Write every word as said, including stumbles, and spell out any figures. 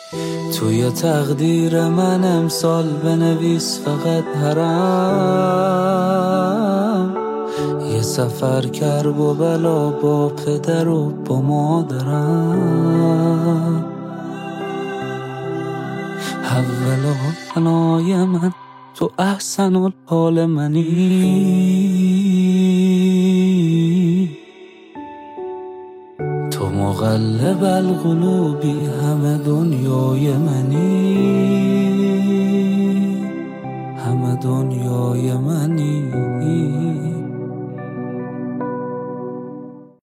توی تقدیر من امسال بنویس فقط حرم، یه سفر کرب و بلا با پدر و با مادرم. اول حالای من تو احسن الحال منی، تو مقلب القلوبی همه دنیای منی، همه دنیای منی.